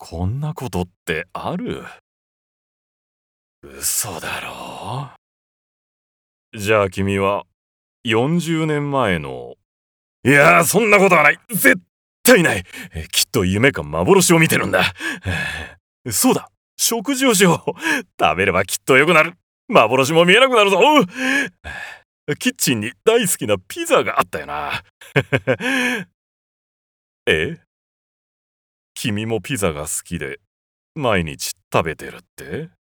こんなことってある？嘘だろ？じゃあ君は40年前の。いやー、そんなことはない。絶対ない。きっと夢か幻を見てるんだ。そうだ、食事をしよう。食べればきっと良くなる。幻も見えなくなるぞ。キッチンに大好きなピザがあったよな。え？君もピザが好きで毎日食べてるって？